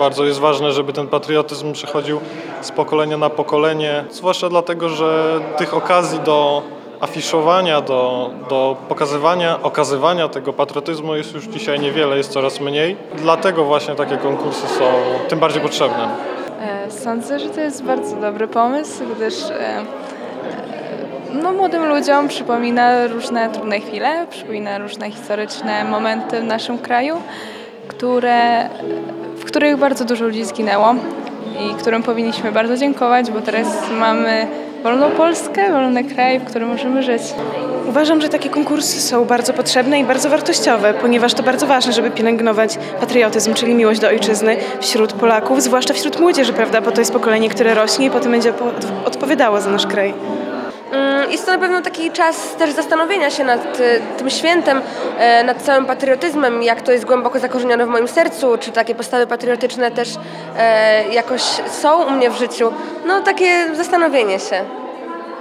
Bardzo jest ważne, żeby ten patriotyzm przechodził z pokolenia na pokolenie, zwłaszcza dlatego, że tych okazji do afiszowania, do okazywania tego patriotyzmu jest już dzisiaj niewiele, jest coraz mniej. Dlatego właśnie takie konkursy są tym bardziej potrzebne. Sądzę, że to jest bardzo dobry pomysł, gdyż młodym ludziom przypomina różne trudne chwile, przypomina różne historyczne momenty w naszym kraju, w których bardzo dużo ludzi zginęło i którym powinniśmy bardzo dziękować, bo teraz mamy wolną Polskę, wolny kraj, w którym możemy żyć. Uważam, że takie konkursy są bardzo potrzebne i bardzo wartościowe, ponieważ to bardzo ważne, żeby pielęgnować patriotyzm, czyli miłość do ojczyzny wśród Polaków, zwłaszcza wśród młodzieży, prawda, bo to jest pokolenie, które rośnie i potem będzie odpowiadało za nasz kraj. Jest to na pewno taki czas też zastanowienia się nad tym świętem, nad całym patriotyzmem, jak to jest głęboko zakorzenione w moim sercu, czy takie postawy patriotyczne też jakoś są u mnie w życiu. No takie zastanowienie się.